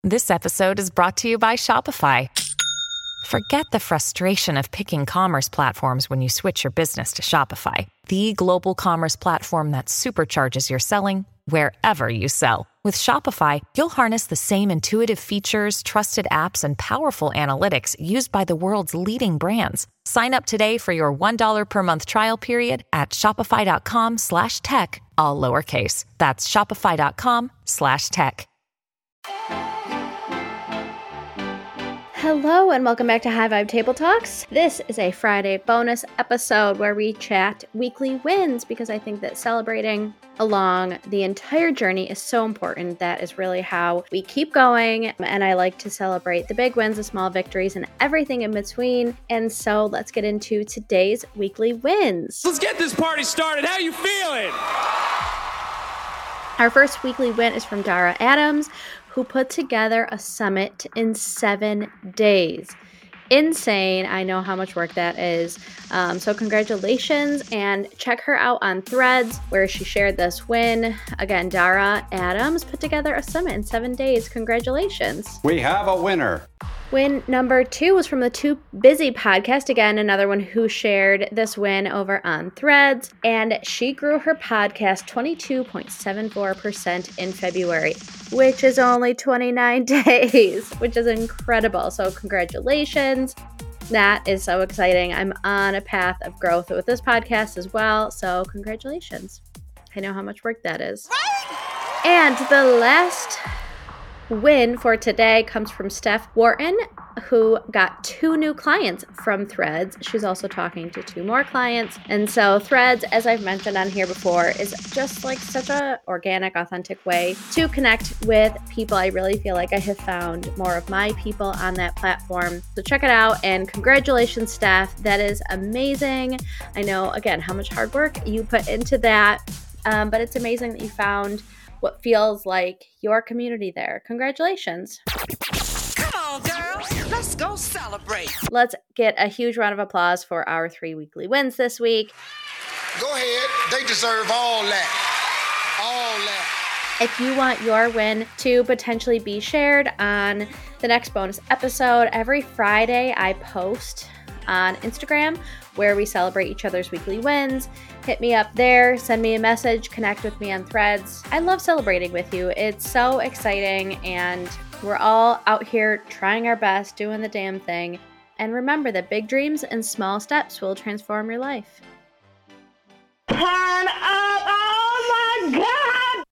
This episode is brought to you by Shopify. Forget the frustration of picking commerce platforms when you switch your business to Shopify, the global commerce platform that supercharges your selling wherever you sell. With Shopify, you'll harness the same intuitive features, trusted apps, and powerful analytics used by the world's leading brands. Sign up today for your $1 per month trial period at shopify.com/tech, all lowercase. That's shopify.com/tech. Hello and welcome back to High Vibe Table Talks. This is a Friday bonus episode where we chat weekly wins because I think that celebrating along the entire journey is so important. That is really how we keep going, and I like to celebrate the big wins, the small victories, and everything in between. And so let's get into today's weekly wins. Let's get this party started. How you feeling? Our first weekly win is from Dara Adams, who put together a summit in 7 days. Insane. I know how much work that is. So congratulations, and check her out on Threads where she shared this win. Again, Dara Adams put together a summit in 7 days. Congratulations. We have a winner. Win number 2 was from the Too Busy podcast. Again, another one who shared this win over on Threads. And she grew her podcast 22.74% in February, which is only 29 days, which is incredible. So congratulations. That is so exciting. I'm on a path of growth with this podcast as well. So congratulations. I know how much work that is. And the last win for today comes from Steph Wharton, who got 2 new clients from Threads. She's also talking to 2 more clients. And so Threads, as I've mentioned on here before, is just like such a organic, authentic way to connect with people. I really feel like I have found more of my people on that platform. So check it out, and congratulations, Steph. That is amazing. I know, again, how much hard work you put into that, but it's amazing that you found what feels like your community there. Congratulations. Come on, girls. Let's go celebrate. Let's get a huge round of applause for our 3 weekly wins this week. Go ahead. They deserve all that. All that. If you want your win to potentially be shared on the next bonus episode, every Friday I post on Instagram where we celebrate each other's weekly wins. Hit me up there, send me a message, connect with me on Threads. I love celebrating with you. It's so exciting, and we're all out here trying our best, doing the damn thing. And remember that big dreams and small steps will transform your life. Turn up! Oh my God!